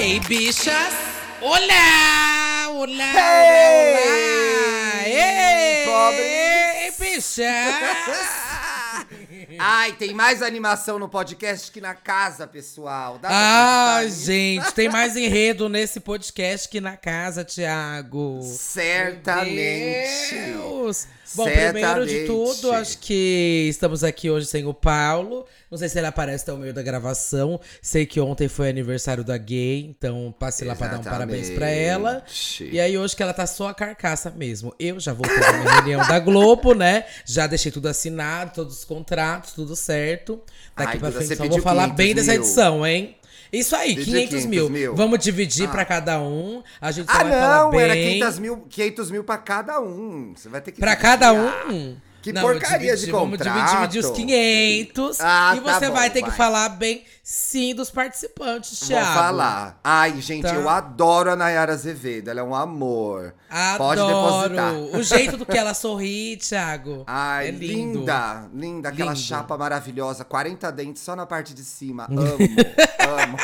Hey, bichas! Olá! Olá! Hey! Olá! Ei! Pobres! Ei, bichas! Ai, tem mais animação no podcast que na casa, pessoal. Dá pra Ah, acreditar nisso? gente, tem mais enredo nesse podcast que na casa, Thiago. Certamente. Meu Deus. Bom, primeiro de tudo, Certamente. acho que estamos aqui hoje sem o Paulo. Não sei se ele aparece até o meio da gravação. Sei que ontem foi aniversário da gay, então passe lá pra dar um parabéns pra ela. Exatamente. E aí hoje que ela tá só a carcaça mesmo. Eu já voltei da minha reunião da Globo, né? Já deixei tudo assinado, todos os contratos, tudo certo. Daqui Ai, pra Duda, frente você só vou pediu falar 500 bem dessa mil. edição, hein? Isso aí, Pediu 500 mil. 500 mil. Vamos dividir pra cada um. A gente só Ah, vai falar não, bem. era 500 mil pra cada um. Você vai ter que Pra dividir. cada Ah, um? que Não, porcaria de vamos contrato. dividir os 500. Ah, e tá você bom, vai ter que vai. falar bem, sim, dos participantes, Vou Thiago. falar. Ai, gente, Tá. eu adoro a Nayara Azevedo. Ela é um amor. Pode Adoro. depositar. O jeito do que ela sorri, Thiago. Ai, é lindo. linda, linda. Aquela Lindo. chapa maravilhosa. 40 dentes só na parte de cima. Amo.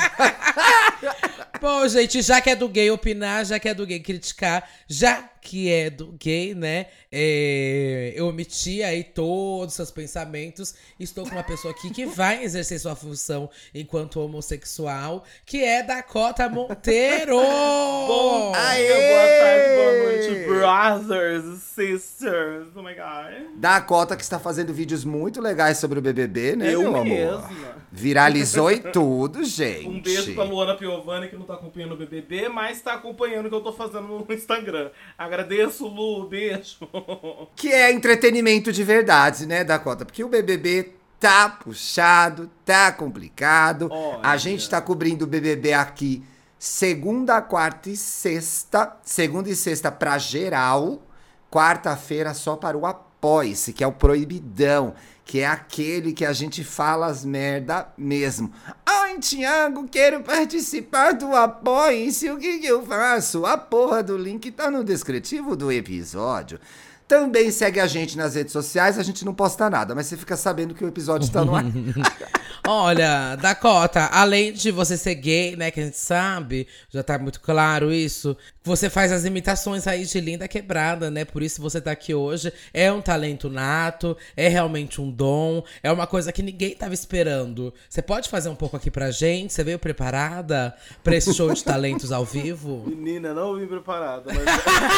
Bom, gente, já que é do gay opinar, já que é do gay criticar, já que é do gay, né? Eu omiti aí todos os seus pensamentos. Estou com uma pessoa aqui que vai exercer sua função enquanto homossexual, que é Dakota Monteiro! Bom Aê! dia, boa tarde, boa noite, brothers e sisters. Oh my god. Dakota que está fazendo vídeos muito legais sobre o BBB, né, Eu meu amor? mesma. Viralizou e tudo, gente. Um beijo pra Luana Piovani, que não tá acompanhando o BBB, mas tá acompanhando o que eu tô fazendo no Instagram. Agradeço, Lu, beijo. Que é entretenimento de verdade, né, Dakota? Porque o BBB tá puxado, tá complicado. Olha. A gente tá cobrindo o BBB aqui segunda, quarta e sexta. Segunda e sexta pra geral. Quarta-feira só para o Apoie-se, que é o proibidão. Que é aquele que a gente fala as merda mesmo. Ai, Thiago, quero participar do Apoie-se. O que eu faço? A porra do link tá no descritivo do episódio. Também segue a gente nas redes sociais, a gente não posta nada, mas você fica sabendo que o episódio tá no ar. Olha, Dakota, além de você ser gay, né, que a gente sabe, já tá muito claro isso, você faz as imitações aí de Linda Quebrada, né, por isso você tá aqui hoje. É um talento nato, é realmente um dom, é uma coisa que ninguém tava esperando. Você pode fazer um pouco aqui pra gente? Você veio preparada pra esse show de talentos ao vivo? Menina, não vim preparada, mas...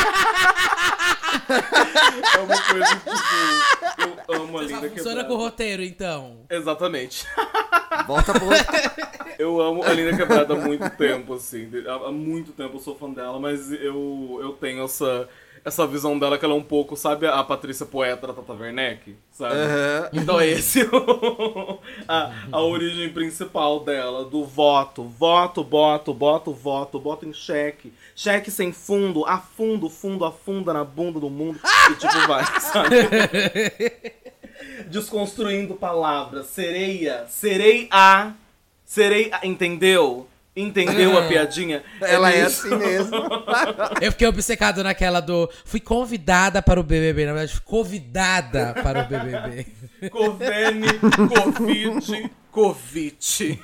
é uma coisa que, tipo, eu amo a Só Linda funciona Quebrada. com o roteiro, então. Exatamente. Volta pro... Eu amo a Linda Quebrada há muito tempo, assim. Há muito tempo eu sou fã dela, mas eu tenho essa visão dela que ela é um pouco, sabe a Patrícia Poeta da Tata Werneck? Sabe? Aham. Então esse é a origem principal dela, do voto. Voto em cheque. Cheque sem fundo, afunda na bunda do mundo. E tipo, vai, sabe? Desconstruindo palavras. Serei a, entendeu? Entendeu a piadinha? Ela é isso. assim mesmo. Eu fiquei obcecado naquela do... Fui convidada para o BBB, na verdade, fui convidada para o BBB. Covene, Covid.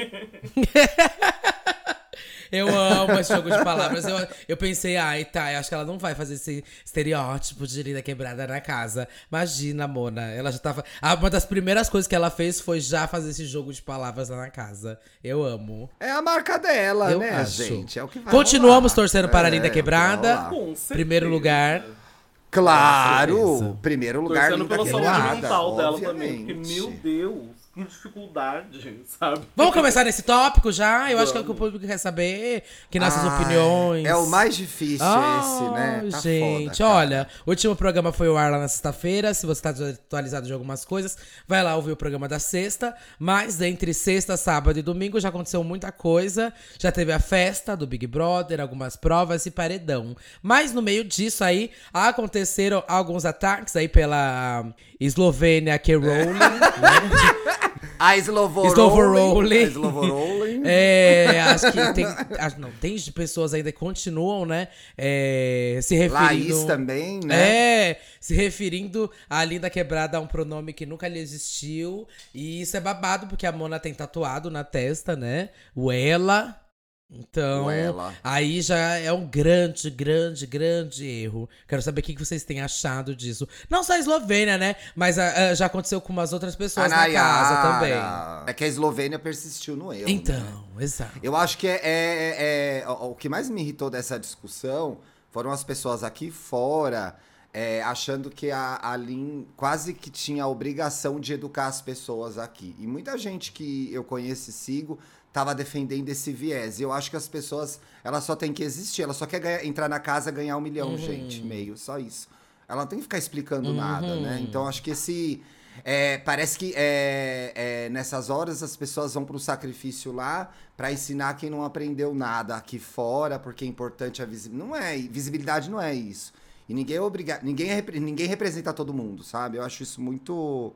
Eu amo esse jogo de palavras. Eu pensei, ai, tá, eu acho que ela não vai fazer esse estereótipo de Linda Quebrada na casa. Imagina, Mona, ela já tava... Uma das primeiras coisas que ela fez foi já fazer esse jogo de palavras lá na casa. Eu amo. É a marca dela, Eu né, acho. gente? É o que vai Continuamos rolar. torcendo para a Linda é o que vai Quebrada. rolar. Com certeza. Primeiro lugar. Claro! certeza. Primeiro lugar, Torcendo Linda pela saúde Quebrada, mental dela obviamente. também. Porque, meu Deus, que dificuldade, sabe? Vamos começar nesse tópico já? Eu acho que é o que o Vamos. público quer saber. Que nossas Ai, opiniões. É o mais difícil esse, né? Tá gente, foda, cara. olha, o último programa foi o ar lá na sexta-feira. Se você tá atualizado de algumas coisas, vai lá ouvir o programa da sexta. Mas entre sexta, sábado e domingo já aconteceu muita coisa. Já teve a festa do Big Brother, algumas provas e paredão. Mas no meio disso aí, aconteceram alguns ataques aí pela Eslovênia que Rowling, né? A Slovorowling. Slovorowling. A Slovorowling. Acho que tem. Não, tem pessoas ainda que continuam, né? Se referindo. Laís também, né? Se referindo a Linda Quebrada a um pronome que nunca lhe existiu. E isso é babado, porque a Mona tem tatuado na testa, né? O ela. Então, Uela. aí já é um grande, grande, grande erro. Quero saber o que vocês têm achado disso. Não só a Eslovênia, né? Mas já aconteceu com umas outras A pessoas na casa também. Nayara. É que a Eslovênia persistiu no erro, né? Então, exato. Eu acho que o que mais me irritou dessa discussão foram as pessoas aqui fora achando que a Lin quase que tinha a obrigação de educar as pessoas aqui. E muita gente que eu conheço e sigo tava defendendo esse viés. E eu acho que as pessoas, elas só têm que existir. Ela só quer entrar na casa e ganhar 1 milhão, gente, meio, só isso. Ela não tem que ficar explicando nada, né? Então acho que parece que nessas horas as pessoas vão pro sacrifício lá pra ensinar quem não aprendeu nada aqui fora, porque é importante a visibilidade. Visibilidade não é isso. E ninguém é obrigado, ninguém representa todo mundo, sabe? Eu acho isso muito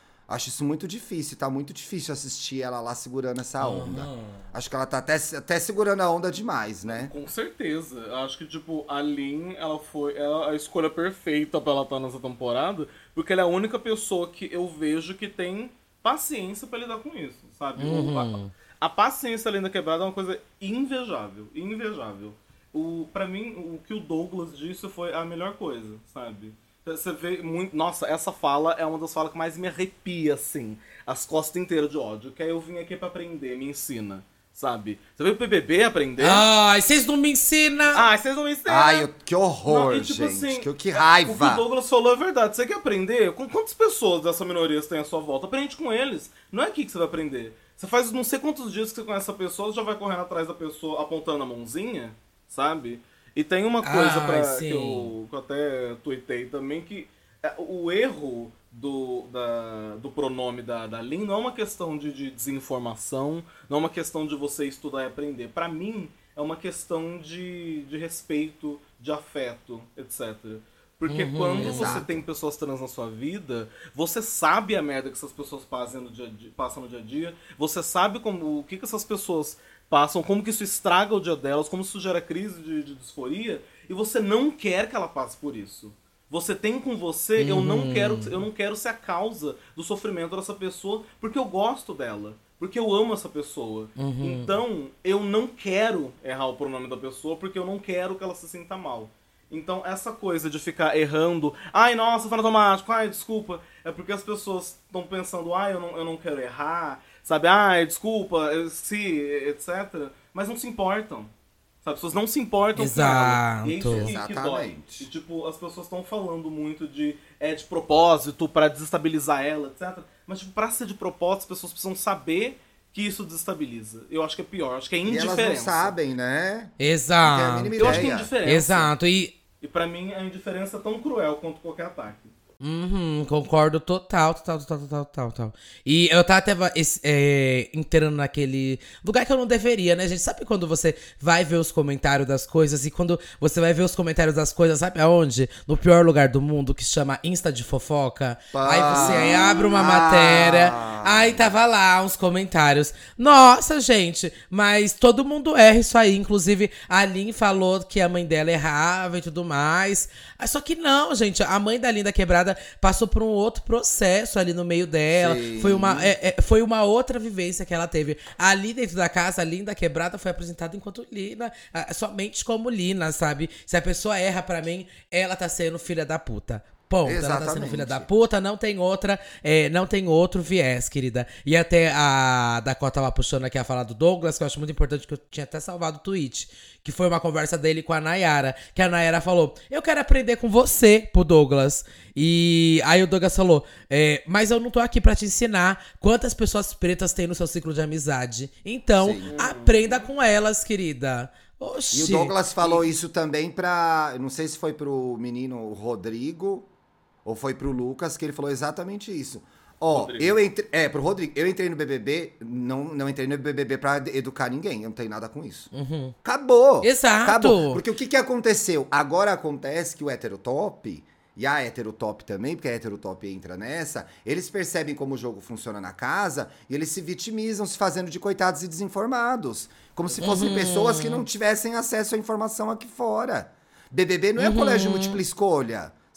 difícil, tá muito difícil assistir ela lá segurando essa onda. Acho que ela tá até segurando a onda demais, né? Com certeza. Acho que, tipo, a Lin, ela foi a escolha perfeita pra ela estar nessa temporada, porque ela é a única pessoa que eu vejo que tem paciência pra lidar com isso, sabe? A paciência além da quebrada é uma coisa invejável, invejável. Pra mim, o que o Douglas disse foi a melhor coisa, sabe? Você vê muito... Nossa, essa fala é uma das falas que mais me arrepia, assim. As costas inteiras de ódio. Que aí eu vim aqui pra aprender, me ensina, sabe? Você veio pro BBB aprender? Ai, vocês não me ensinam! Ai, vocês não me ensinam! Ai, que horror, Não, e, tipo, gente. assim, Que o que raiva. o Douglas falou é verdade. Você quer aprender? Com quantas pessoas dessa minoria você tem à sua volta? Aprende com eles. Não é aqui que você vai aprender. Você faz não sei quantos dias que você conhece essa pessoa, você já vai correndo atrás da pessoa apontando a mãozinha, sabe? E tem uma coisa que eu até tuitei também, que o erro do pronome da Lin não é uma questão de desinformação, não é uma questão de você estudar e aprender. Pra mim, é uma questão de respeito, de afeto, etc. Porque quando você tem pessoas trans na sua vida, você sabe a merda que essas pessoas passam no dia a dia, você sabe o que essas pessoas passam, como que isso estraga o dia delas, como isso gera crise de disforia, e você não quer que ela passe por isso. Você tem com você, eu não quero ser a causa do sofrimento dessa pessoa, porque eu gosto dela, porque eu amo essa pessoa. Então, eu não quero errar o pronome da pessoa, porque eu não quero que ela se sinta mal. Então, essa coisa de ficar errando, ai, nossa, foi automático, ai, desculpa, é porque as pessoas estão pensando, ai, eu não quero errar, sabe, ai, desculpa, etc. Mas não se importam. Sabe, as pessoas não se importam com ela. E é isso que dói. E, tipo, as pessoas estão falando muito de propósito, pra desestabilizar ela, etc. Mas, tipo, pra ser de propósito, as pessoas precisam saber que isso desestabiliza. Eu acho que é pior, acho que é indiferença. E elas não sabem, né? Exato. Eu acho que é indiferença. Exato. E pra mim, a indiferença é tão cruel quanto qualquer ataque. Concordo total. E eu tava até entrando naquele lugar que eu não deveria, né, gente? Sabe quando você vai ver os comentários das coisas, e quando você vai ver os comentários das coisas, sabe aonde? No pior lugar do mundo, que se chama Insta de fofoca. Aí você abre uma matéria, aí tava lá uns comentários. Nossa, gente, mas todo mundo erra isso aí. Inclusive, a Lin falou que a mãe dela errava e tudo mais. Só que não, gente, a mãe da Linda Quebrada passou por um outro processo ali no meio dela. Sim. Foi uma outra vivência que ela teve. Ali dentro da casa, a Linda Quebrada foi apresentada enquanto Lina, somente como Lina, sabe? Se a pessoa erra, pra mim, ela tá sendo filha da puta. Ponto. Exatamente. Ela tá sendo filha da puta, não tem outro viés, querida. E até a Dakota tava puxando aqui a fala do Douglas, que eu acho muito importante, que eu tinha até salvado o tweet. Que foi uma conversa dele com a Nayara. Que a Nayara falou, eu quero aprender com você, pro Douglas. E aí o Douglas falou, mas eu não tô aqui pra te ensinar quantas pessoas pretas tem no seu ciclo de amizade. Então, aprenda com elas, querida. Oxi. E o Douglas falou isso também pra... Não sei se foi pro menino Rodrigo ou foi pro Lucas, que ele falou exatamente isso. Ó, pro Rodrigo. Eu entrei no BBB, não entrei no BBB pra educar ninguém. Eu não tenho nada com isso. Acabou. Exato. Acabou. Porque o que aconteceu? Agora acontece que o heterotop... E a heterotop também, porque a heterotop entra nessa, eles percebem como o jogo funciona na casa e eles se vitimizam, se fazendo de coitados e desinformados. Como se fossem pessoas que não tivessem acesso à informação aqui fora. BBB não é colégio múltipla escolha,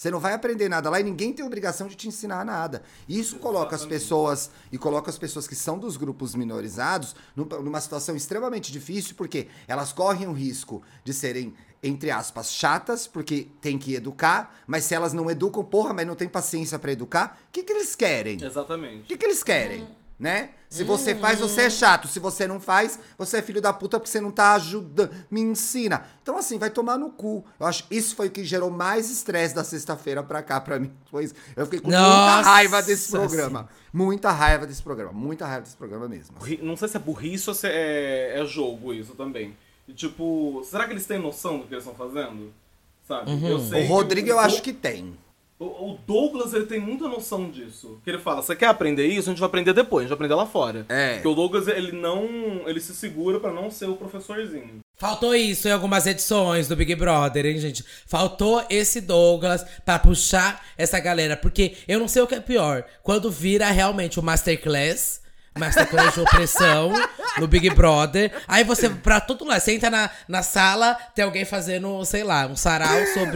Você não vai aprender nada lá e ninguém tem obrigação de te ensinar nada. Isso coloca as pessoas que são dos grupos minorizados numa situação extremamente difícil, porque elas correm o risco de serem, entre aspas, chatas, porque tem que educar, mas se elas não educam, porra, mas não tem paciência pra educar, o que eles querem? Exatamente. O que eles querem? Né? Se você faz, você é chato. Se você não faz, você é filho da puta porque você não tá ajudando. Me ensina. Então, assim, vai tomar no cu. Eu acho que isso foi o que gerou mais estresse da sexta-feira pra cá, pra mim. Foi isso. Eu fiquei com muita raiva desse programa. Muita raiva desse programa. Muita raiva desse programa mesmo. Não sei se é burrice ou se é jogo isso também. E, tipo, será que eles têm noção do que eles estão fazendo? Sabe? Eu sei O Rodrigo, eu acho que tem. O Douglas, ele tem muita noção disso. Que ele fala, você quer aprender isso? A gente vai aprender depois, a gente vai aprender lá fora. Porque o Douglas, ele se segura pra não ser o professorzinho. Faltou isso em algumas edições do Big Brother, hein, gente? Faltou esse Douglas pra puxar essa galera. Porque eu não sei o que é pior. Quando vira realmente o Masterclass de opressão no Big Brother. Aí você, pra todo lado, você entra na sala, tem alguém fazendo, sei lá, um sarau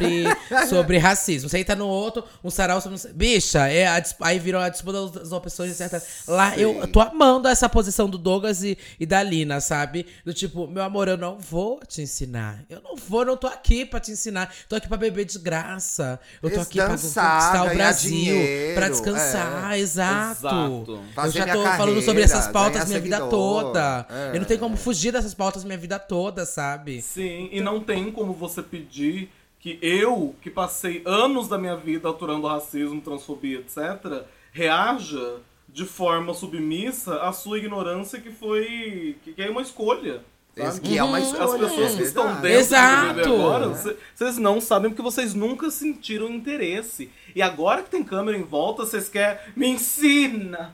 sobre racismo. Você entra no outro, um sarau sobre... Bicha, aí virou a disputa das opressões, etc. Lá, eu tô amando essa posição do Douglas e da Lina, sabe? Do tipo, meu amor, eu não vou te ensinar. Eu não tô aqui pra te ensinar. Tô aqui pra beber de graça. Eu tô aqui pra conquistar o Brasil. Dinheiro, pra descansar, exato. Eu já tô falando sobre essas pautas minha vida toda. Eu não tenho como fugir dessas pautas minha vida toda, sabe? Sim, e não tem como você pedir que eu, que passei anos da minha vida aturando racismo, transfobia, etc., reaja de forma submissa à sua ignorância que é uma escolha. Sabe? Que é uma escolha. As pessoas que estão dentro do BBB agora, vocês não sabem porque vocês nunca sentiram interesse. E agora que tem câmera em volta, vocês querem... Me ensina,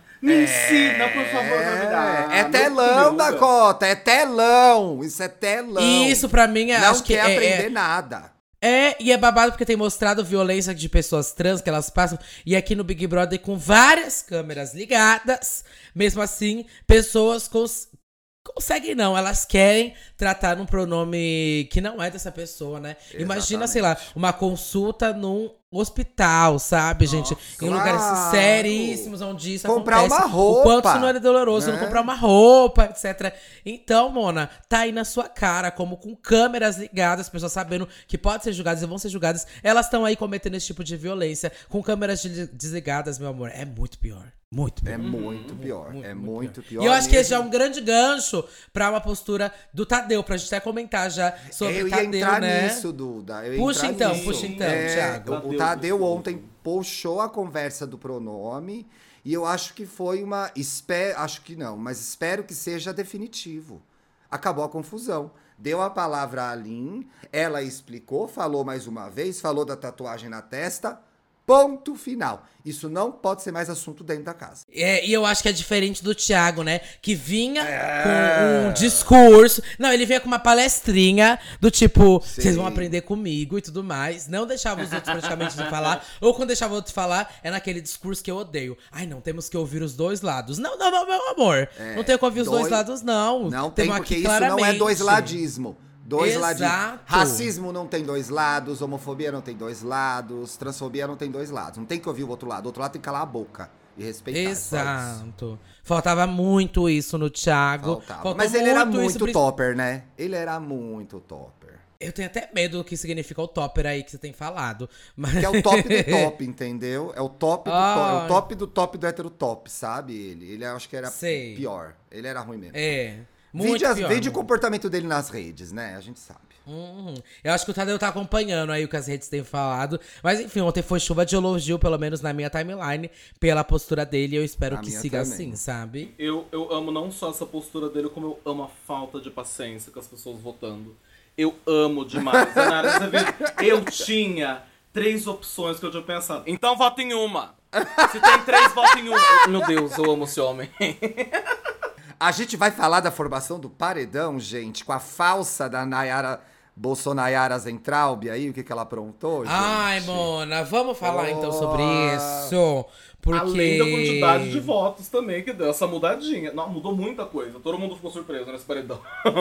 por favor, gravidade. É telão, Dakota, é telão. Isso é telão. E isso pra mim é... Não quer aprender nada. E é babado porque tem mostrado violência de pessoas trans que elas passam. E aqui no Big Brother, com várias câmeras ligadas, mesmo assim, pessoas conseguem não, elas querem tratar num pronome que não é dessa pessoa, né? Exatamente. Imagina, sei lá, uma consulta num hospital, sabe, gente? Em lugares seríssimos onde isso comprar acontece. Uma roupa. O quanto isso não é doloroso, não comprar uma roupa, etc. Então, Mona, tá aí na sua cara, como com câmeras ligadas, pessoas sabendo que podem ser julgadas e vão ser julgadas. Elas estão aí cometendo esse tipo de violência. Com câmeras desligadas, meu amor, é muito pior. Muito pior. É muito pior. Muito pior. E eu acho que esse já é um grande gancho pra uma postura do Tadeu, pra gente até comentar já sobre o Tadeu, entrar né? nisso, Duda. Puxa então, Thiago. O Tadeu ontem puxou a conversa do pronome e eu acho que foi uma... Acho que não, mas espero que seja definitivo. Acabou a confusão. Deu a palavra a Aline, ela explicou, falou mais uma vez, falou da tatuagem na testa... Ponto final. Isso não pode ser mais assunto dentro da casa. E eu acho que é diferente do Thiago, né? Que vinha com um discurso. Não, ele vinha com uma palestrinha do tipo, vocês vão aprender comigo e tudo mais. Não deixava os outros praticamente de falar. Ou quando deixava o outro falar, é naquele discurso que eu odeio. Ai, não, temos que ouvir os dois lados. Não, meu amor. Não tem que ouvir os dois lados, não. Não tem, porque isso não é doisladismo. Dois ladinhos. Racismo não tem dois lados, homofobia não tem dois lados, transfobia não tem dois lados. Não tem que ouvir o outro lado. O outro lado tem que calar a boca e respeitar. Exato. Faltava muito isso no Thiago. Mas ele era muito topper, né? Ele era muito topper. Eu tenho até medo do que significa o topper aí que você tem falado. Mas... Que é o top do top, entendeu? É o top do top. É o top do top do hétero top, sabe? Ele acho que era pior. Ele era ruim mesmo. Vide o comportamento dele nas redes, né? A gente sabe. Eu acho que o Tadeu tá acompanhando aí o que as redes têm falado. Mas enfim, ontem foi chuva de elogio, pelo menos na minha timeline, pela postura dele. E eu espero que siga também. Assim, sabe? Eu amo não só essa postura dele, como eu amo a falta de paciência com as pessoas votando. Eu amo demais. Eu tinha 3 opções que eu tinha pensado. Então vota em uma. Se tem 3, vota em uma. Meu Deus, eu amo esse homem. A gente vai falar da formação do paredão, gente, com a falsa da Nayara Bolsonaro Zentraub aí, o que ela aprontou, gente? Ai, Mona, vamos falar então sobre isso. Porque... Além da quantidade de votos também, que deu essa mudadinha. Não, mudou muita coisa. Todo mundo ficou surpreso nesse paredão.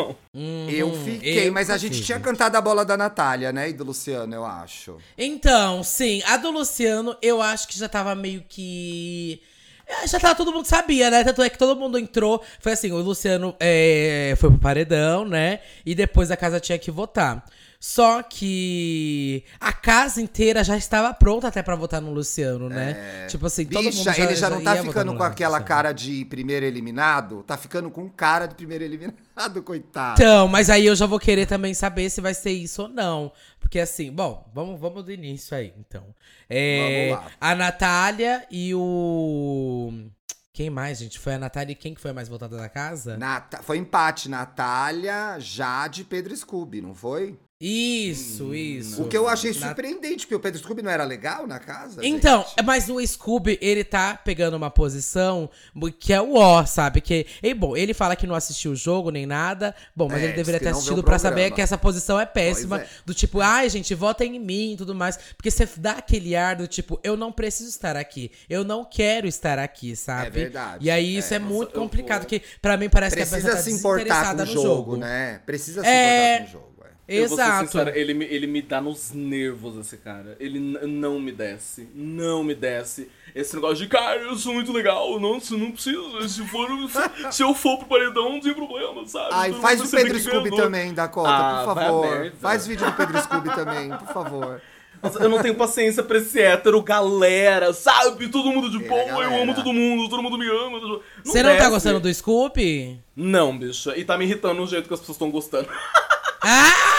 Eu fiquei, mas a gente tinha cantado a bola da Natália, né? E do Luciano, eu acho. Então, sim, a do Luciano, eu acho que já tava meio que... Já tava, todo mundo sabia, né? Tanto é que todo mundo entrou. Foi assim, o Luciano foi pro paredão, né? E depois a casa tinha que votar. Só que a casa inteira já estava pronta até pra votar no Luciano, né? Tipo assim, todo mundo Bicha, ele já não tá ia votar ficando no com aquela Luciano. cara de primeiro eliminado? Tá ficando com cara de primeiro eliminado, coitado. Então, mas aí eu já vou querer também saber se vai ser isso ou não. Porque assim, bom, vamos do início aí, então. Vamos lá. A Natália e o... Quem mais, gente? Foi a Natália e quem que foi a mais votada da casa? Foi empate, Natália, Jade e Pedro Scooby, não foi? Isso. O que eu achei surpreendente, porque o Pedro Scooby não era legal na casa, Então, gente? mas o Scooby, ele tá pegando uma posição que é o ó, sabe? Bom, ele fala que não assistiu o jogo nem nada. Bom, mas ele deveria que ter não vê o assistido pra saber programa. que essa posição é péssima. Pois é. Do tipo, ai, gente, votem em mim e tudo mais. Porque você dá aquele ar do tipo, eu não preciso estar aqui. Eu não quero estar aqui, sabe? É verdade. E aí isso é Nossa, muito eu complicado, vou- que pra mim parece que a Precisa pessoa tá se importar com desinteressada o no jogo, né? Precisa se importar com o jogo. Eu vou ser Exato. sincero, ele me dá nos nervos, esse cara. Ele não me desce. Não me desce. Esse negócio de, cara, eu sou muito legal. Não, você não precisa. Se eu for pro paredão, não tem problema, sabe? Ai, Todo faz mundo o sabe Pedro que Scooby ganhou. também, Dakota, Ah, por vai a favor. merda. Faz vídeo do Pedro Scooby também, por favor. Nossa, eu não tenho paciência pra esse hétero, galera, sabe? Todo mundo de boa, eu galera. amo todo mundo me ama. Você não tá desce. gostando do Scooby? Não, bicha. E tá me irritando o jeito que as pessoas estão gostando. Ah!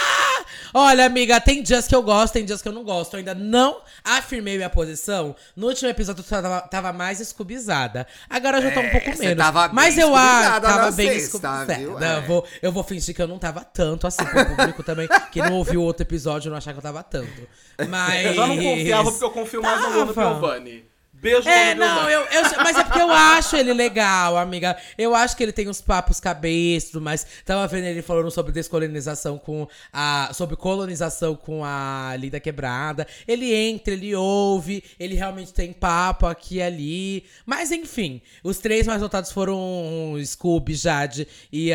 Olha, amiga, tem dias que eu gosto, tem dias que eu não gosto. Eu ainda não afirmei minha posição. No último episódio eu tava mais escubizada. Agora eu já tô um pouco você menos. tava bem Mas eu escubizada tava na bem sexta, escubizada. viu? Eu vou fingir que eu não tava tanto assim pro público também. Que não ouviu o outro episódio não achar que eu tava tanto. Mas... Eu já não confiava porque eu confio mais no Luana Tava. Piovani. Beijo, Não, mas é porque eu acho ele legal, amiga. Eu acho que ele tem uns papos cabeça e tudo mais. Tava vendo ele falando sobre descolonização sobre colonização com a Linda Quebrada. Ele entra, ele ouve, ele realmente tem papo aqui e ali. Mas enfim, os três mais votados foram o Scooby, Jade e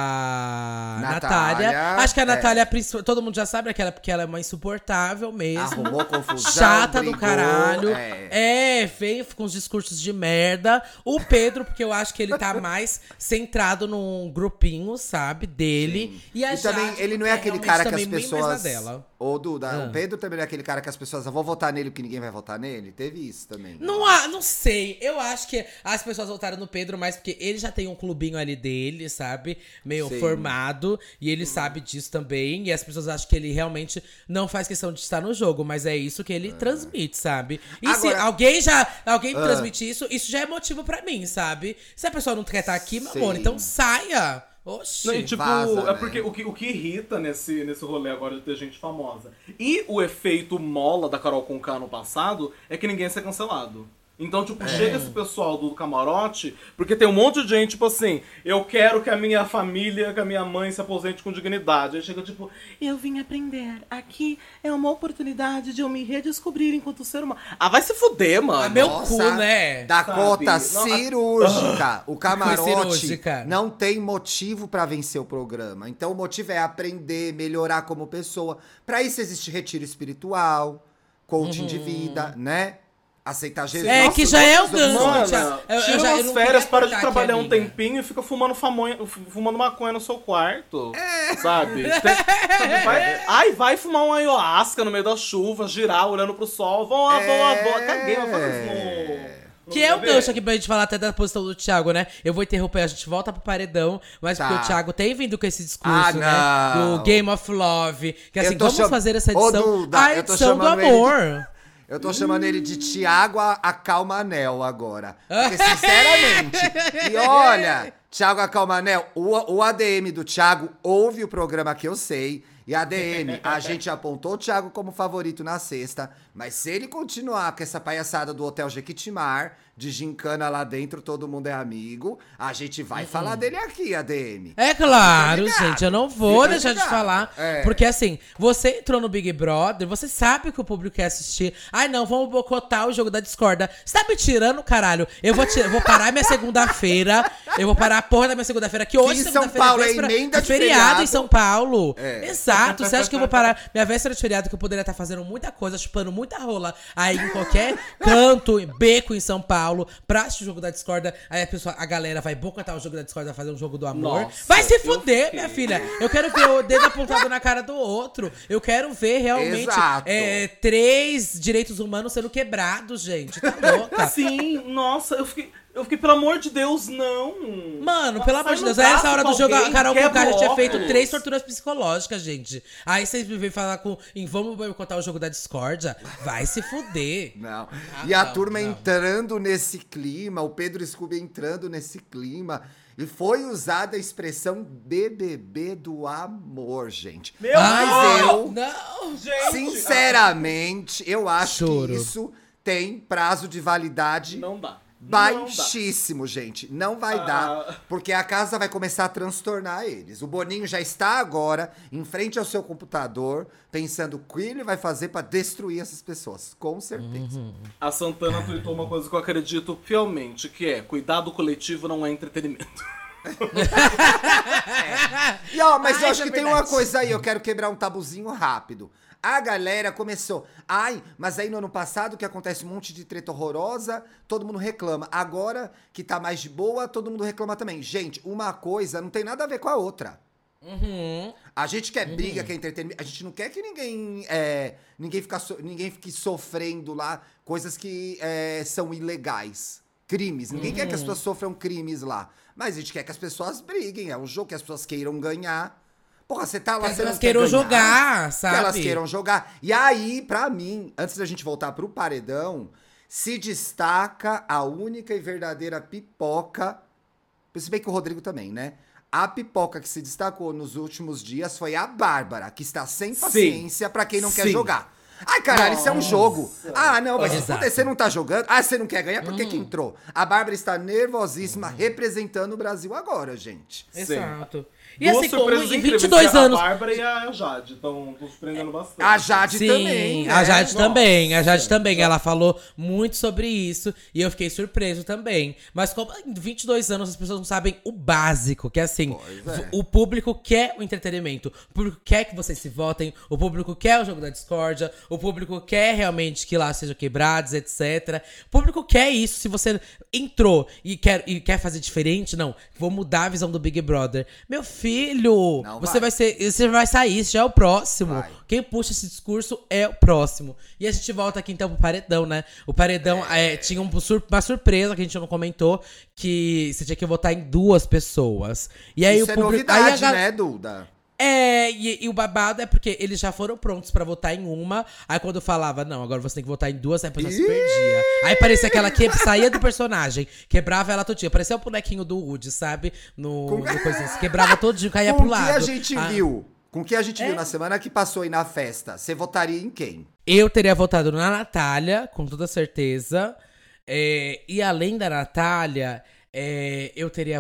a Natália. Acho que a Natália, todo mundo já sabe, porque ela é uma insuportável mesmo. Arrumou confusão, Chata brigou, do caralho. é. Veio com os discursos de merda. O Pedro, porque eu acho que ele tá mais centrado num grupinho, sabe? Dele. E a E também, Jade, ele não é aquele realmente cara que as também bem mais na pessoas... dela. Ô, Duda, o Pedro também não é aquele cara que as pessoas vão votar nele porque ninguém vai votar nele? Teve isso também. Não sei. Eu acho que as pessoas votaram no Pedro mais porque ele já tem um clubinho ali dele, sabe? Meio Sim. formado. E ele sabe disso também. E as pessoas acham que ele realmente não faz questão de estar no jogo. Mas é isso que ele transmite, sabe? E se Agora- alguém transmite isso já é motivo pra mim, sabe? Se a pessoa não quer estar aqui, meu amor, Sim. então saia. Oxi. Não, e tipo, vaza, é né? porque o que irrita nesse rolê agora de ter gente famosa. E o efeito mola da Carol Conká no passado é que ninguém ia ser cancelado. Então, tipo, chega esse pessoal do camarote, porque tem um monte de gente, tipo assim, eu quero que a minha família, que a minha mãe se aposente com dignidade. Aí chega, tipo, eu vim aprender. Aqui é uma oportunidade de eu me redescobrir enquanto ser humano. Ah, vai se fuder, mano. meu cu, né? Dakota Sabe? cirúrgica. O camarote cirúrgica. não tem motivo pra vencer o programa. Então o motivo é aprender, melhorar como pessoa. Pra isso existe retiro espiritual, coaching de vida, né? Aceitar Jesus. É, que já é o ganho. Mano, Eu tira já- eu umas não férias, queria para de cortar trabalhar aqui, um amiga. tempinho e fica fumando maconha no seu quarto. Sabe? Vai fumar uma ayahuasca no meio da chuva, girar, olhando pro sol. Vão lá. Caguei, vai fazer isso no Que é o bebê. gancho aqui pra gente falar até da posição do Thiago, né? Eu vou interromper, a gente volta pro paredão, mas Tá. porque o Thiago tem vindo com esse discurso, né? não. Do Game of Love. Que assim, Eu tô vamos fazer essa Ô, edição. Duda, a eu tô edição do chamando ele de- amor. Eu tô chamando ele de Thiago Acalmanel agora. Porque, sinceramente, e olha, Thiago Acalmanel, o ADM do Thiago ouve o programa que eu sei. E ADM, a gente apontou o Thiago como favorito na sexta, mas se ele continuar com essa palhaçada do Hotel Jequitimar, de gincana lá dentro, todo mundo é amigo, a gente vai falar dele aqui, ADM. É claro, Fica ligado. gente, eu não vou Fica deixar de ligado. falar. É. Porque assim, você entrou no Big Brother, você sabe que o público quer assistir. Ai, não, vamos boicotar o jogo da discorda. Você tá me tirando, caralho? Eu vou parar minha segunda-feira. Eu vou parar a porra da minha segunda-feira, que hoje, Que em São segunda-feira, Paulo é véspera emenda de feriado feriado. em São Paulo. É. Exato. Você acha que eu vou parar minha véspera de feriado, que eu poderia estar fazendo muita coisa, chupando muita rola aí em qualquer canto, beco em São Paulo, pra assistir o jogo da discorda. Aí a galera vai boicotar o jogo da discorda, fazer um jogo do amor. Nossa, vai se eu fuder, fiquei. minha filha. Eu quero ver o dedo apontado na cara do outro. Eu quero ver realmente Exato. 3 direitos humanos sendo quebrados, gente. Tá louca? Sim, nossa, eu fiquei, pelo amor de Deus, não. Mano, pelo amor Sai de no Deus, a essa braço hora do com jogo, a alguém, Carol Conká já tinha quebra feito óculos. 3 torturas psicológicas, gente. Aí vocês me vêm falar em vamos boicotar o jogo da discórdia. Vai se fuder. Não. E a não, turma não. entrando nesse clima, o Pedro Scooby entrando nesse clima. E foi usada a expressão BBB do amor, gente. Meu Mas Deus! eu, Não! Gente, sinceramente, eu acho Choro. que isso tem prazo de validade não dá. baixíssimo, gente. Não vai Ah. dar, porque a casa vai começar a transtornar eles. O Boninho já está agora em frente ao seu computador, pensando o que ele vai fazer pra destruir essas pessoas, com certeza. A Santana tweetou uma coisa que eu acredito fielmente, que é: cuidado coletivo não é entretenimento. E ó, mas eu Ai, acho é que tem verdade. uma coisa aí, eu quero quebrar um tabuzinho rápido. A galera começou, ai, mas aí no ano passado que acontece um monte de treta horrorosa, todo mundo reclama. Agora que tá mais de boa, todo mundo reclama também. Gente, uma coisa não tem nada a ver com a outra. A gente quer briga, quer entretenimento. A gente não quer que ninguém fique sofrendo lá coisas que são ilegais. Crimes. Ninguém quer que as pessoas sofram crimes lá. Mas a gente quer que as pessoas briguem. É um jogo que as pessoas queiram ganhar. Porra, você tá lá, Que você não elas quer queiram ganhar, jogar, que sabe? elas queiram jogar. E aí, pra mim, antes da gente voltar pro paredão, se destaca a única e verdadeira pipoca. Se bem que o Rodrigo também, né? A pipoca que se destacou nos últimos dias foi a Bárbara, que está sem paciência pra quem não quer Sim. jogar. Ai, caralho, isso é um jogo. Ah, não, mas se Exato. fuder, você não tá jogando. Ah, você não quer ganhar? Por que que entrou? A Bárbara está nervosíssima, representando o Brasil agora, gente. Exato. E Duas assim, surpresas em incríveis, 22 que anos. A Bárbara e a Jade estão surpreendendo bastante. A Jade Sim, também, né? a Jade Nossa. também, a Jade também. Ela falou muito sobre isso e eu fiquei surpreso também. Mas como em 22 anos as pessoas não sabem o básico, que é assim, Pois é. o público quer o entretenimento, o público quer que vocês se votem, o público quer o jogo da discórdia, o público quer realmente que lá sejam quebrados, etc. O público quer isso. Se você entrou e quer fazer diferente, não, vou mudar a visão do Big Brother. Meu filho, Não você vai. você vai sair, isso já é o próximo. Vai. Quem puxa esse discurso é o próximo. E a gente volta aqui então pro paredão, né? O paredão tinha uma surpresa que a gente não comentou, que você tinha que votar em 2 pessoas. E aí Isso o é público, novidade, aí né, Duda? e o babado é porque eles já foram prontos pra votar em uma. Aí quando eu falava, não, agora você tem que votar em 2, aí a pessoa se perdia. Aí parecia aquela que saía do personagem, quebrava ela todinha. Parecia o bonequinho do Woody, sabe? No coisinha. Se quebrava todinho, caía Com pro o que lado. a gente Ah, viu? Com o que a gente viu na semana que passou aí na festa? Você votaria em quem? Eu teria votado na Natália, com toda certeza. E além da Natália, eu teria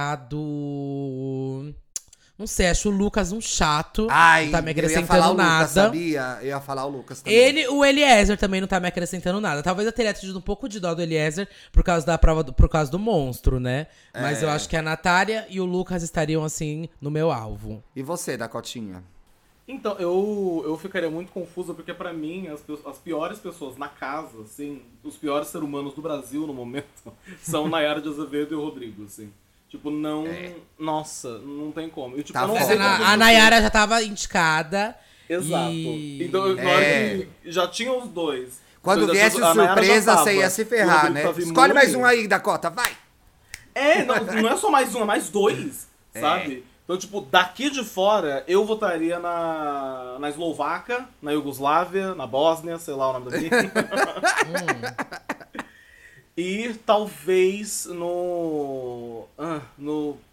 votado. Não sei, acho o Lucas um chato. Ai, não tá me eu ia falar acrescentando o Lucas, nada. sabia? Eu ia falar o Lucas também. O Eliezer também não tá me acrescentando nada. Talvez eu teria tido um pouco de dó do Eliezer por causa da prova, por causa do monstro, né? Mas eu acho que a Natália e o Lucas estariam, assim, no meu alvo. E você, Dakotinha? Então, eu ficaria muito confusa, porque pra mim, as piores pessoas na casa, assim, os piores seres humanos do Brasil no momento, são Nayara de Azevedo e o Rodrigo, assim. Tipo, não... Nossa, não tem como. Eu, tipo, Tá eu não foda. sei como A você- Nayara já tava indicada. Exato. E... Então, na hora que já tinha os dois. Quando Depois viesse a Nayara já surpresa, tava, você ia se e o ferrar, Rodrigo né? tava Escolhe imune. mais um aí, Dakota, vai! Não é só mais um, é mais 2, sabe? Então, tipo, daqui de fora, eu votaria na Eslováquia, na Iugoslávia, na Bósnia, sei lá o nome daqui. E talvez no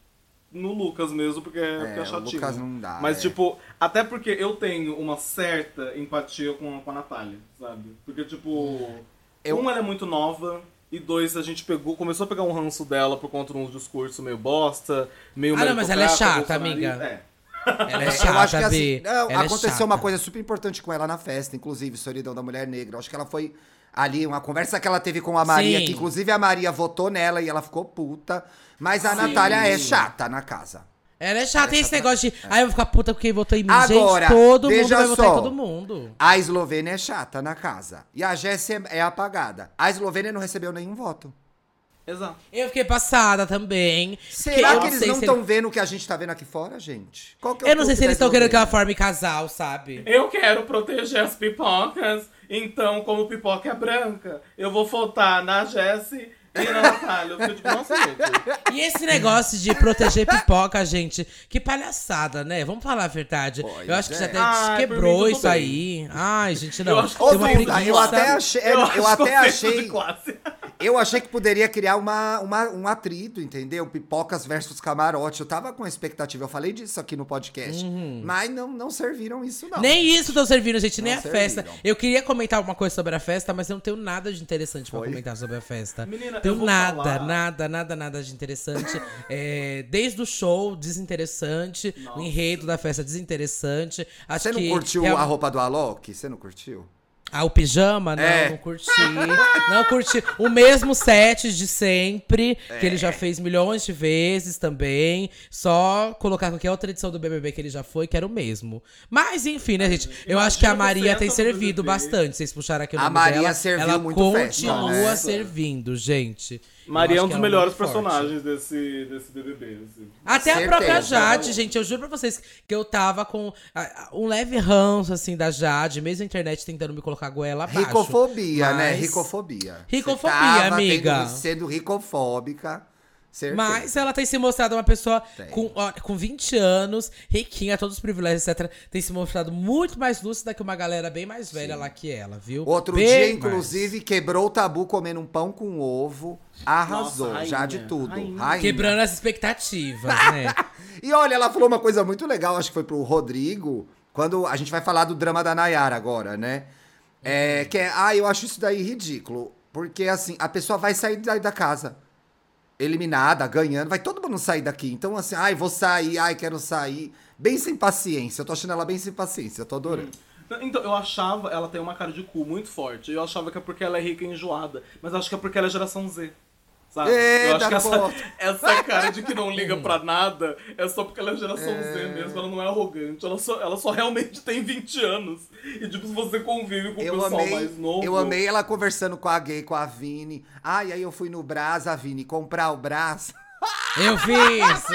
no Lucas mesmo, porque é o chatinho. Lucas não dá, Mas, tipo, até porque eu tenho uma certa empatia com a Natália, sabe? Porque, tipo, ela é muito nova, e 2, a gente começou a pegar um ranço dela por conta de uns discursos meio bosta, meio não, mas ela é chata, bolsonarista. amiga. É. Ela é Eu acho que chata, assim, Bi. não, Ela é aconteceu uma chata. coisa super importante com ela na festa, inclusive, Solidão da Mulher Negra. Eu acho que ela foi ali, uma conversa que ela teve com a Maria, Sim. que inclusive a Maria votou nela e ela ficou puta. Mas a Natália é chata na casa. Ela é chata, tem esse negócio de. Ai, eu vou ficar puta porque votou em mim. Agora, Gente, todo mundo veja vai votar em só. todo mundo. A Eslovênia é chata na casa. E a Jessie é apagada. A Eslovênia não recebeu nenhum voto. Exato. Eu fiquei passada também. Será eu que eles sei não se estão vendo o que a gente tá vendo aqui fora, gente? Qual que é o Eu não sei se truque eles da estão querendo que ela Eslovênia? forme casal, sabe? Eu quero proteger as pipocas, então, como pipoca é branca, eu vou votar na Jessie e na Natália. Eu fico tipo, nossa, gente. E esse negócio de proteger pipoca, gente, que palhaçada, né? Vamos falar a verdade. Pois Eu acho que já é. até Ai, por mim, quebrou tudo isso bem. aí. Ai, gente, não. Eu acho que Ô, Tem uma Duda, preguiça. eu até achei, eu acho até conceito achei, de classe. eu achei que poderia criar um atrito, entendeu? Pipocas versus camarote. Eu tava com expectativa, eu falei disso aqui no podcast, mas não serviram isso não. Nem isso estão servindo, gente, nem Não a festa. serviram. Eu queria comentar alguma coisa sobre a festa, mas eu não tenho nada de interessante pra Foi? comentar sobre a festa. Menina, tenho eu vou nada, falar- nada de interessante. Desde o show, desinteressante. O Nossa. enredo da festa, desinteressante. Acho Você não que curtiu a roupa do Alok? Você não curtiu? Ah, o pijama? Não, É. não curti. Não curti. O mesmo set de sempre, que ele já fez milhões de vezes também. Só colocar qualquer outra edição do BBB que ele já foi, que era o mesmo. Mas, enfim, né, gente? Eu acho que a Imagina Maria você tem entra no servido BBB. bastante. Vocês puxaram aqui o A nome Maria dela. serviu Ela muito continua festa, né? servindo, gente. Eu Maria é acho um que dos ela melhores muito forte. personagens desse BBB. Assim. Até a Certeza. própria Jade, gente, eu juro pra vocês que eu tava com um leve ranço, assim, da Jade, mesmo a internet tentando me colocar a goela abaixo. Ricofobia, né? Mas- Ricofobia. Ricofobia, Você tava amiga. sendo ricofóbica. Certeza. Mas ela tem se mostrado uma pessoa Tem. com 20 anos, riquinha, todos os privilégios, etc. Tem se mostrado muito mais lúcida que uma galera bem mais velha lá que ela, viu? Outro Bem dia, mais. inclusive, quebrou o tabu comendo um pão com ovo. Arrasou, Nossa, já rainha, de tudo. rainha. Rainha. Quebrando as expectativas, né? E olha, ela falou uma coisa muito legal, acho que foi pro Rodrigo, quando a gente vai falar do drama da Nayara agora, né? Eu acho isso daí ridículo. Porque, assim, a pessoa vai sair daí da casa. Eliminada, ganhando, vai todo mundo sair daqui. Então, assim, vou sair, quero sair. Bem sem paciência. Eu tô achando ela bem sem paciência, eu tô adorando. Então, eu achava, ela tem uma cara de cu muito forte. Eu achava que é porque ela é rica e enjoada. Mas eu acho que é porque ela é geração Z. Sabe? Eu acho que essa cara de que não liga pra nada é só porque ela é geração Z mesmo. Ela não é arrogante. Ela só realmente tem 20 anos. E tipo, se você convive com o pessoal mais novo. Eu amei ela conversando com a gay, com a Vini. E aí eu fui no Brás, a Vini, comprar o Brás. Eu vi isso.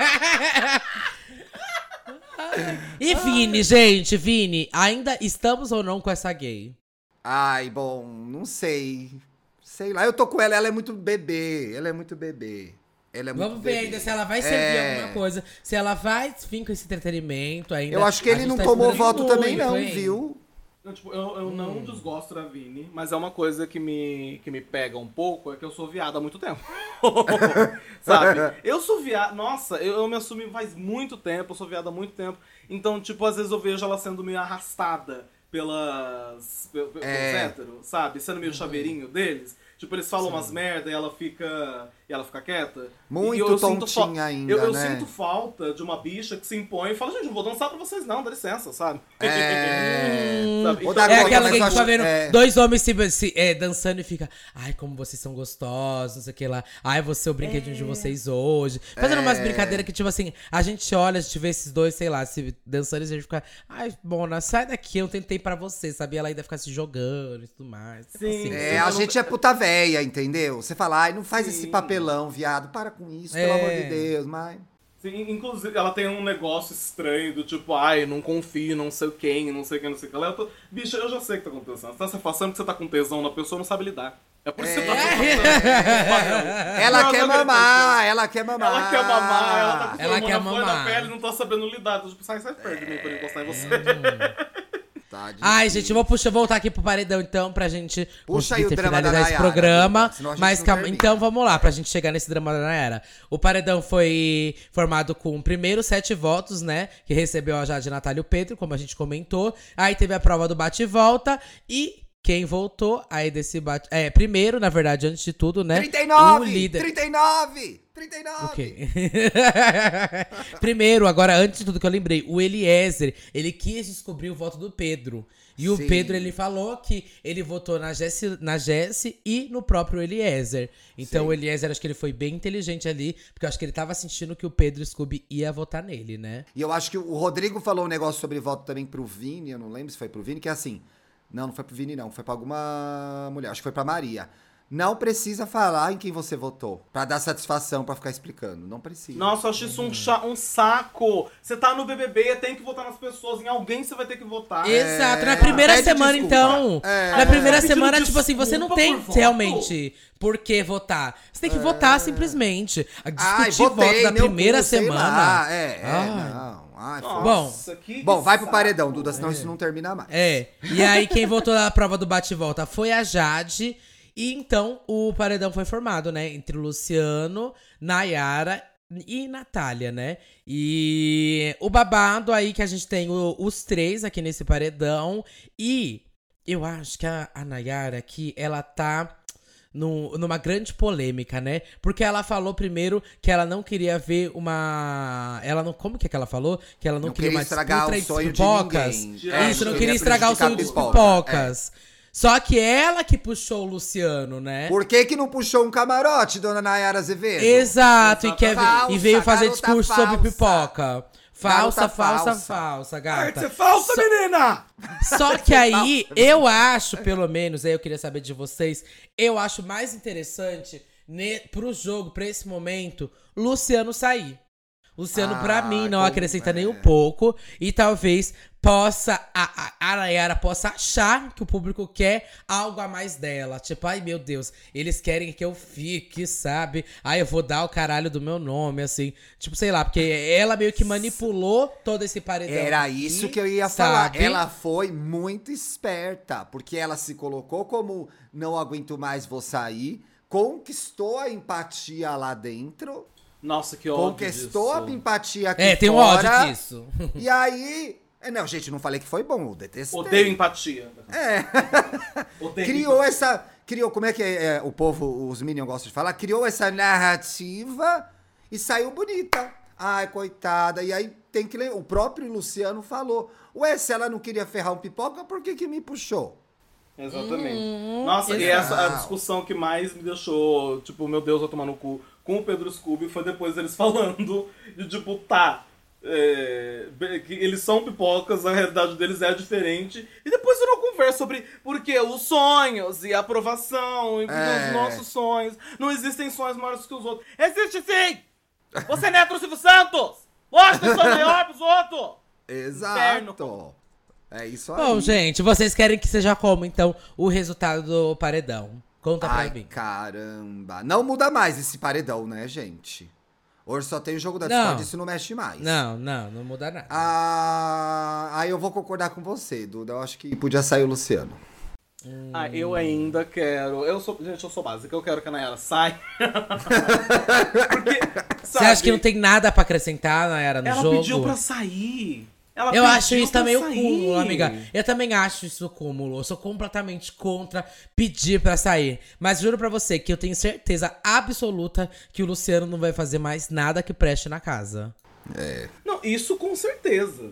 E Vini, gente, Vini, ainda estamos ou não com essa gay? Bom, não sei. Sei lá, eu tô com ela é muito bebê. Ela é muito bebê. Ela é muito Vamos ver bebê. ainda se ela vai servir alguma coisa. Se ela vai vir com esse entretenimento ainda. Eu acho que A ele gente não tá tomou esperando voto também, muito, não, hein? viu? Eu não desgosto da Vini, mas é uma coisa que me pega um pouco, é que eu sou viado há muito tempo. Sabe? Eu sou viado, nossa, eu me assumi faz muito tempo, eu sou viado há muito tempo. Então, tipo, às vezes eu vejo ela sendo meio arrastada pelos héteros, sabe? Sendo meio chaveirinho deles. Tipo, eles falam umas merda e ela fica quieta. Muito E eu sinto tontinha ainda, eu né? sinto falta de uma bicha que se impõe e fala, gente, não vou dançar pra vocês não, dá licença, sabe? Sabe? Ô, Então, Dakota, É aquela mas que eu a gente tá acho- vendo é. dois homens dançando e fica. Ai, como vocês são gostosos, não sei o que lá. Ai, você é o brinquedinho de vocês hoje. Fazendo umas brincadeiras que, tipo assim, a gente olha, a gente vê esses dois, sei lá, se dançando e a gente fica. Ai, Bona, sai daqui, eu tentei pra você, sabe? E ela ainda fica se jogando e tudo mais. Sim. A gente é puta véia, entendeu? Você fala, não faz esse papelão, viado. Para com isso, pelo amor de Deus, mas... Sim, inclusive, ela tem um negócio estranho do tipo, ai, não confio, não sei quem, não sei quem, não sei o que. Bicha, eu já sei o que tá acontecendo. Você tá se afastando porque você tá com tesão na pessoa, não sabe lidar. É por isso que você tá se afastando. Ela Não, quer não mamar, ela quer mamar. Ela quer mamar, ela tá com Ela quer hormônio na flor da mamar. pele e não tá sabendo lidar. Então, tipo, sai perto de mim pra eu encostar em você. Tá verdade. Ai, gente, eu vou voltar aqui pro paredão, então, pra gente Puxa aí o drama da finalizar esse Nayara, programa. senão a gente Mas não calma, termina. então vamos lá, pra gente chegar nesse drama da Nayara. O paredão foi formado com primeiro 7 votos, né? Que recebeu a Jade, Natália e o Pedro, como a gente comentou. Aí teve a prova do bate e volta e quem voltou aí desse bate... primeiro, na verdade, antes de tudo, né? 39! O líder... 39! 39! Ok. Primeiro, agora, antes de tudo que eu lembrei, o Eliezer, ele quis descobrir o voto do Pedro. E o Sim. Pedro, ele falou que ele votou na Jessie e no próprio Eliezer. Então Sim. o Eliezer, acho que ele foi bem inteligente ali, porque eu acho que ele tava sentindo que o Pedro Scooby ia votar nele, né? E eu acho que o Rodrigo falou um negócio sobre voto também pro Vini, eu não lembro se foi pro Vini, que é assim... Não foi pro Vini, não. Foi pra alguma mulher. Acho que foi pra Maria. Não precisa falar em quem você votou. Pra dar satisfação, pra ficar explicando. Não precisa. Nossa, eu acho isso um saco. Você tá no BBB, tem que votar nas pessoas. Em alguém você vai ter que votar. Exato, na primeira pede semana, desculpa. então. Na primeira Pedindo semana, tipo assim, você não desculpa tem por voto. realmente por que votar. Você tem que votar simplesmente. Ai, Discutir voto na meu primeira cu, sei semana. lá. Ai. Não. Ai, Nossa, que Bom, vai pro saco. paredão, Duda, senão isso não termina mais. E aí quem votou na prova do bate-volta foi a Jade. E então o paredão foi formado, né? Entre Luciano, Nayara e Natália, né? E o babado aí que a gente tem os 3 aqui nesse paredão. E eu acho que a Nayara aqui, ela tá... numa grande polêmica, né? Porque ela falou primeiro que ela não queria ver uma... Como que ela falou? Que ela não queria uma estragar disputa o entre sonho de pipocas. ninguém. Isso, não Queria queria estragar o prejudicar sonho dos pipoca, pipocas. Só que ela que puxou o Luciano, né? Por que não puxou um camarote, dona Nayara Azevedo? Exato, Falsa, e veio fazer garota discurso sobre falsa. pipoca. Falsa, Garota falsa, falsa. falsa, Ai, gata. você é falsa, menina! Só que aí, eu acho, pelo menos, aí eu queria saber de vocês, eu acho mais interessante pro jogo, pra esse momento, Luciano sair. Luciano, pra mim, não acrescenta nem um pouco. E talvez a Nayara possa achar que o público quer algo a mais dela. Tipo, ai meu Deus, eles querem que eu fique, sabe? Ai, eu vou dar o caralho do meu nome, assim. Tipo, sei lá, porque ela meio que manipulou todo esse paredão. Era aqui, isso que eu ia sabe? falar. Ela foi muito esperta, porque ela se colocou como não aguento mais, vou sair. Conquistou a empatia lá dentro. Nossa, que ódio Conquistou disso. a empatia aqui fora. Tem um ódio disso. E aí... Não, gente, não falei que foi bom, eu detestei. Odeio empatia. Odeio Criou essa... como é que o povo, os Minions gostam de falar? Criou essa narrativa e saiu bonita. Ai, coitada. E aí tem que lembrar. O próprio Luciano falou. Ué, se ela não queria ferrar um pipoca, por que me puxou? Exatamente. Nossa, e exato. essa a discussão que mais me deixou, tipo, meu Deus, vai tomar no cu, com o Pedro Scooby, foi depois deles falando de, tipo, que eles são pipocas, a realidade deles é diferente. E depois eu não converso sobre porque os sonhos e a aprovação e os nossos sonhos. Não existem sonhos maiores que os outros. Existe sim! Você não é do Silvio Santos! Mostra o sonho maior pros outros! Exato. É isso aí. Bom, gente, vocês querem que seja como, então, o resultado do paredão? Conta pra Ai, mim. caramba. Não muda mais esse paredão, né, gente? Hoje só tem o jogo da Não. Discord, isso não mexe mais. Não muda nada. Aí eu vou concordar com você, Duda. Eu acho que podia sair o Luciano. Eu ainda quero. Gente, eu sou básica, eu quero que a Nayara saia. Porque, Você acha que não tem nada pra acrescentar, Nayara, no ela jogo? pediu pra sair. Eu acho isso também o sair. cúmulo, amiga. Eu também acho isso o cúmulo. Eu sou completamente contra pedir pra sair. Mas juro pra você que eu tenho certeza absoluta que o Luciano não vai fazer mais nada que preste na casa. Não, isso com certeza.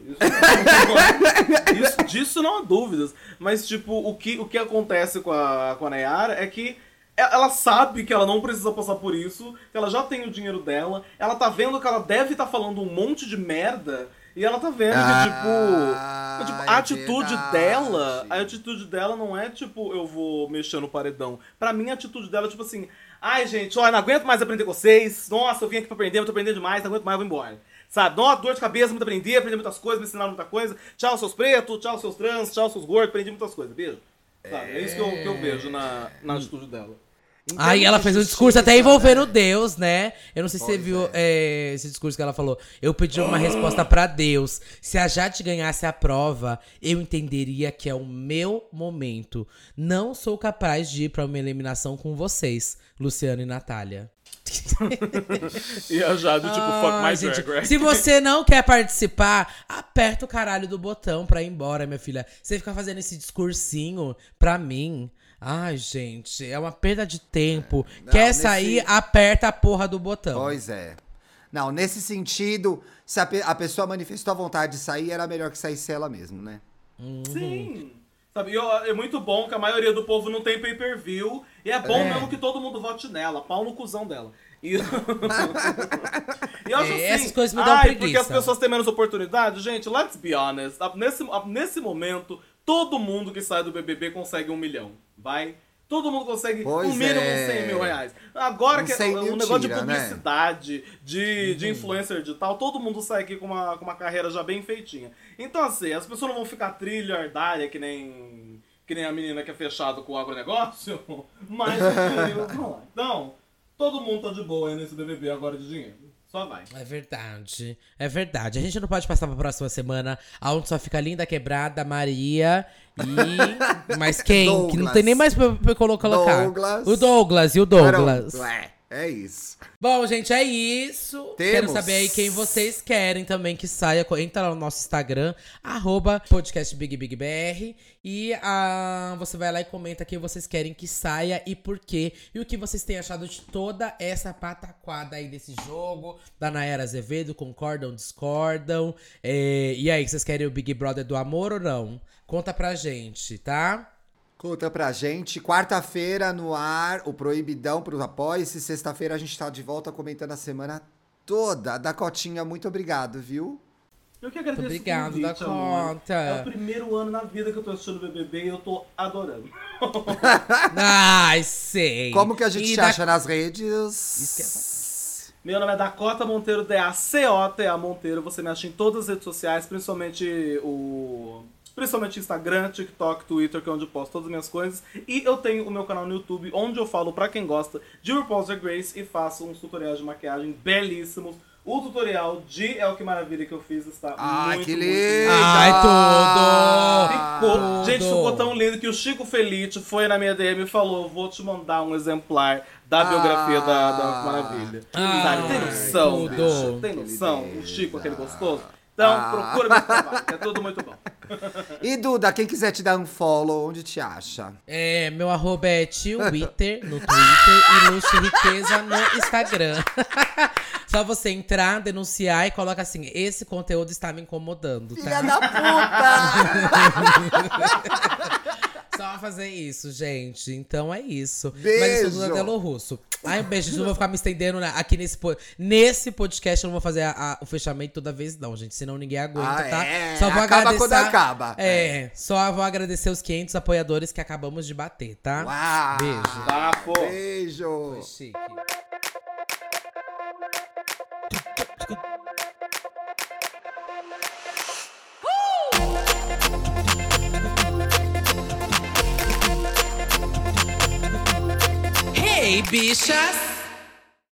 Disso não há dúvidas. Mas, tipo, o que acontece com a Nayara é que ela sabe que ela não precisa passar por isso, que ela já tem o dinheiro dela, ela tá vendo que ela deve estar falando um monte de merda, e ela tá vendo que, tipo, a atitude dela não é, tipo, eu vou mexer no paredão. Pra mim, a atitude dela é, tipo assim, ai, gente, ó, não aguento mais aprender com vocês, nossa, eu vim aqui pra aprender, eu tô aprendendo demais, não aguento mais, eu vou embora. Sabe, nossa, dor de cabeça, muito aprendi muitas coisas, me ensinaram muita coisa, tchau seus pretos, tchau seus trans, tchau seus gordos, aprendi muitas coisas, beijo. Sabe, é isso que eu vejo na atitude dela. Aí ela fez um discurso até envolvendo Deus, né? Eu não sei se você viu esse discurso que ela falou. Eu pedi uma resposta pra Deus. Se a Jade ganhasse a prova, eu entenderia que é o meu momento. Não sou capaz de ir pra uma eliminação com vocês, Luciano e Natália. E a Jade, tipo, fuck my Gente, drag race. se você não quer participar, aperta o caralho do botão pra ir embora, minha filha. Você fica fazendo esse discursinho pra mim. Ai, gente, é uma perda de tempo. Quer sair, aperta a porra do botão. Pois é. Não, nesse sentido, se a pessoa manifestou a vontade de sair, era melhor que saísse ela mesmo, né? Sim. Sabe, e é muito bom que a maioria do povo não tem pay-per-view. E é bom mesmo que todo mundo vote nela. Pau no cuzão dela. E eu acho assim, essas coisas me dão preguiça. porque as pessoas têm menos oportunidade. Gente, let's be honest. Nesse momento, todo mundo que sai do BBB consegue 1 milhão. Vai? Todo mundo consegue no mínimo 100 mil reais. Agora que o negócio de publicidade, né? de influencer digital, todo mundo sai aqui com uma carreira já bem feitinha. Então, assim, as pessoas não vão ficar trilhardária que nem a menina que é fechado com o agronegócio, mas então, todo mundo tá de boa aí nesse BBB agora de dinheiro. Só vai. É verdade. É verdade. A gente não pode passar pra próxima semana aonde só fica Linda Quebrada, Maria e... Mas quem? Douglas. Que não tem nem mais pra colocar. Douglas. O Douglas e o Douglas. É isso. Bom, gente, é isso. Quero saber aí quem vocês querem também que saia. Entra lá no nosso Instagram, @podcastbigbr. E você vai lá e comenta quem vocês querem que saia e por quê. E o que vocês têm achado de toda essa pataquada aí desse jogo. Da Nayara Azevedo, concordam, discordam. E aí, vocês querem o Big Brother do amor ou não? Conta pra gente, tá? Conta pra gente. Quarta-feira no ar, o Proibidão pros Apoia-se. Sexta-feira a gente tá de volta comentando a semana toda. Dakotinha, muito obrigado, viu? Eu que agradeço. Obrigado, Dakota. É Dakota. o primeiro ano na vida que eu tô assistindo BBB e eu tô adorando. Ai, sei. Como que a gente te acha nas redes? Meu nome é Dakota Monteiro, DACOTA Monteiro. Você me acha em todas as redes sociais, principalmente Instagram, TikTok, Twitter, que é onde eu posto todas as minhas coisas. E eu tenho o meu canal no YouTube, onde eu falo pra quem gosta de RuPaul's Drag Race e faço uns tutoriais de maquiagem belíssimos. O tutorial de El Que Maravilha que eu fiz está muito, que muito lindo! Ai, tudo! Gente, ficou tão lindo que o Chico Felite foi na minha DM e falou: vou te mandar um exemplar da biografia da El Que Maravilha. Sabe, tem noção, bicho? Tem noção? O Chico, aquele gostoso. Então, procura meu trabalho, que é tudo muito bom. E Duda, quem quiser te dar um follow, onde te acha? Meu arroba é Twitter no Twitter e Luxo Riqueza no Instagram. Só você entrar, denunciar e coloca assim: esse conteúdo está me incomodando, tá? Filha da puta! Só fazer isso, gente. Então é isso. Beijo. Mas eu sou Duda Delo Russo. Ai, um beijo. Não vou ficar me estendendo aqui nesse podcast. Eu não vou fazer o fechamento toda vez, não, gente. Senão ninguém aguenta, tá? Só vou acaba agradecer. quando acaba. Só vou agradecer os 500 apoiadores que acabamos de bater, tá? Uau. Beijo. Tá, pô. Beijo. Foi chique. Hey, bichas!